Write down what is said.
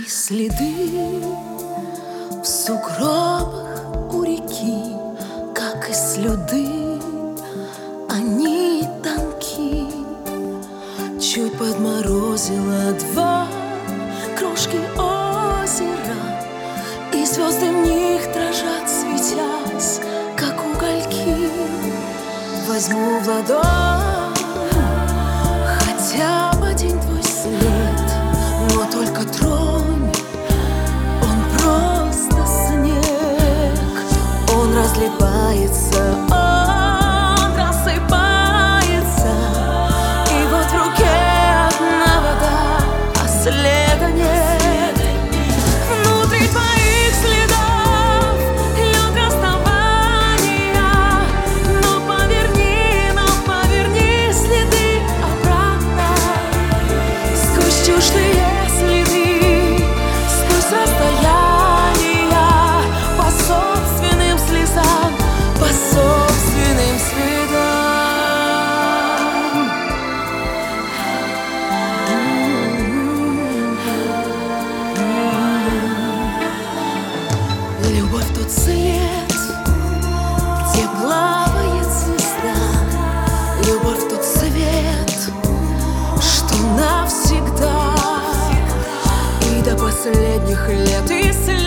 следы в сугробах у реки, как и слюды, они тонки. Чуть подморозило два крошки озера, и звезды в них дрожат, светясь, как угольки. Возьму в ладонь хотя бы один твой след, но только тронь, он просто снег. Он разлипается, он рассыпается, и вот в руке одна вода, а следа нет. Внутри твоих следов лед расставания, но поверни следы обратно. Сквозь чуждые следы, сквозь расстояния, по собственным слезам, по собственным следам. Любовь — тот след, где плавает звезда. Любовь — тот свет, что навсегда, и до последних лет, и след.